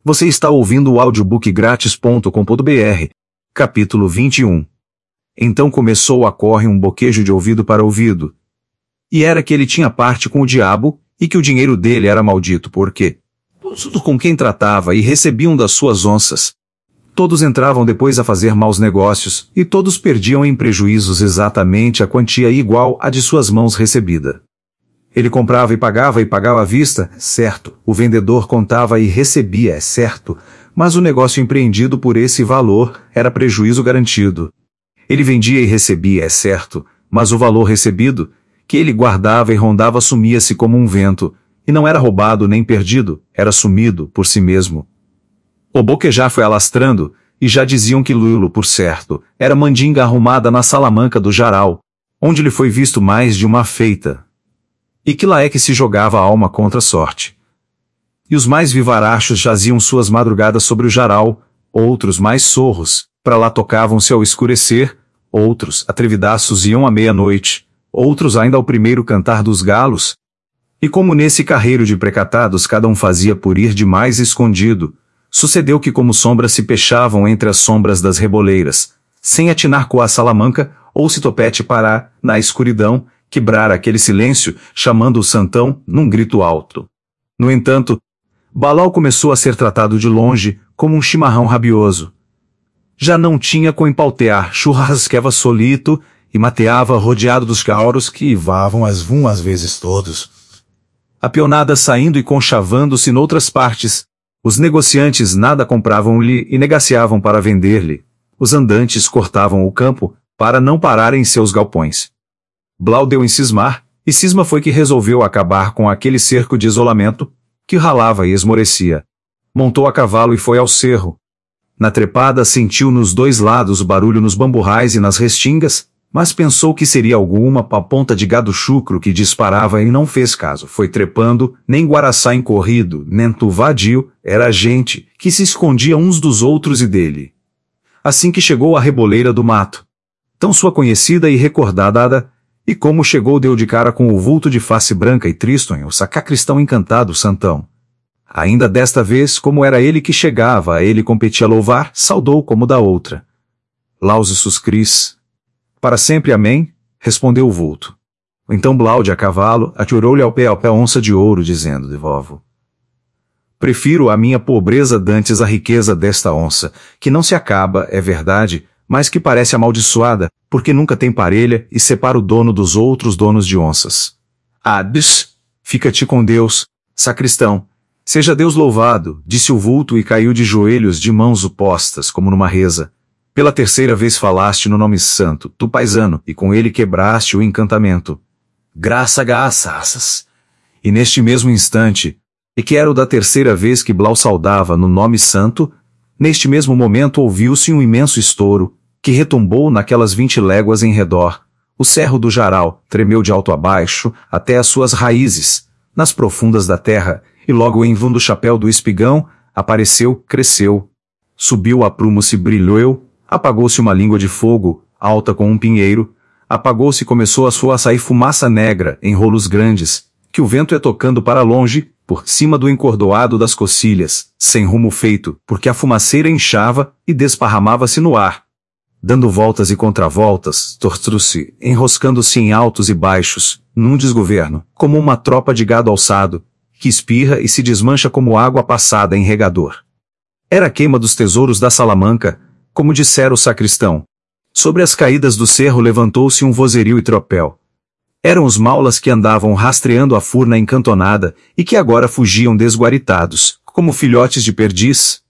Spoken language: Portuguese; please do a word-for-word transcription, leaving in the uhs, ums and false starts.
Você está ouvindo o audiobook grátis ponto com ponto br, capítulo vinte e um. Então começou a correr um boquejo de ouvido para ouvido. E era que ele tinha parte com o diabo, e que o dinheiro dele era maldito, porque todos com quem tratava e recebiam das suas onças. Todos entravam depois a fazer maus negócios, e todos perdiam em prejuízos exatamente a quantia igual à de suas mãos recebida. Ele comprava e pagava e pagava à vista, certo. O vendedor contava e recebia, é certo. Mas o negócio empreendido por esse valor era prejuízo garantido. Ele vendia e recebia, é certo. Mas o valor recebido, que ele guardava e rondava, sumia-se como um vento. E não era roubado nem perdido, era sumido por si mesmo. O boquejar foi alastrando, e já diziam que Lulo, por certo, era mandinga arrumada na Salamanca do Jaral, onde lhe foi visto mais de uma feita. E que lá é que se jogava a alma contra a sorte. E os mais vivarachos jaziam suas madrugadas sobre o Jaral, outros mais sorros, para lá tocavam-se ao escurecer, outros, atrevidaços, iam à meia-noite, outros ainda ao primeiro cantar dos galos. E como nesse carreiro de precatados cada um fazia por ir de mais escondido, sucedeu que como sombras se pechavam entre as sombras das reboleiras, sem atinar com a Salamanca, ou se topete para, na escuridão, quebrar aquele silêncio, chamando o santão, num grito alto. No entanto, Balal começou a ser tratado de longe, como um chimarrão rabioso. Já não tinha com empaltear, churrasqueva solito, e mateava rodeado dos cauros que ivavam as vum às vezes todos. A pionada saindo e conchavando-se noutras partes, os negociantes nada compravam-lhe e negaciavam para vender-lhe. Os andantes cortavam o campo, para não pararem em seus galpões. Blau deu em cismar, e cisma foi que resolveu acabar com aquele cerco de isolamento, que ralava e esmorecia. Montou a cavalo e foi ao cerro. Na trepada sentiu nos dois lados o barulho nos bamburrais e nas restingas, mas pensou que seria alguma ponta de gado chucro que disparava e não fez caso. Foi trepando, nem guaraçá encorrido, nem tu vadio, era gente, que se escondia uns dos outros e dele. Assim que chegou à reboleira do mato, tão sua conhecida e recordada, e como chegou deu de cara com o vulto de face branca e tristonho, o sacacristão encantado santão. Ainda desta vez, como era ele que chegava, a ele competia louvar, saudou como da outra. Lausus Cris. Para sempre amém, respondeu o vulto. Então Blaude a cavalo, atirou-lhe ao pé ao pé a onça de ouro, dizendo, devolvo. Prefiro a minha pobreza dantes a riqueza desta onça, que não se acaba, é verdade, mas que parece amaldiçoada, porque nunca tem parelha e separa o dono dos outros donos de onças. Adis, fica-te com Deus, sacristão. Seja Deus louvado, disse o vulto e caiu de joelhos de mãos opostas, como numa reza. Pela terceira vez falaste no nome santo, tu paisano, e com ele quebraste o encantamento. Graça graças. E neste mesmo instante, e que era o da terceira vez que Blau saudava no nome santo, neste mesmo momento ouviu-se um imenso estouro, que retumbou naquelas vinte léguas em redor. O cerro do Jaral tremeu de alto a baixo, até as suas raízes, nas profundas da terra, e logo o envão do chapéu do espigão, apareceu, cresceu. Subiu a prumo-se brilhou, apagou-se uma língua de fogo, alta com um pinheiro, apagou-se e começou a sua a sair fumaça negra, em rolos grandes, que o vento ia tocando para longe, por cima do encordoado das cocilhas, sem rumo feito, porque a fumaceira inchava e desparramava-se no ar. Dando voltas e contravoltas, tortrou-se, enroscando-se em altos e baixos, num desgoverno, como uma tropa de gado alçado, que espirra e se desmancha como água passada em regador. Era a queima dos tesouros da Salamanca, como dissera o sacristão. Sobre as caídas do cerro levantou-se um vozerio e tropel. Eram os maulas que andavam rastreando a furna encantonada, e que agora fugiam desguaritados, como filhotes de perdiz,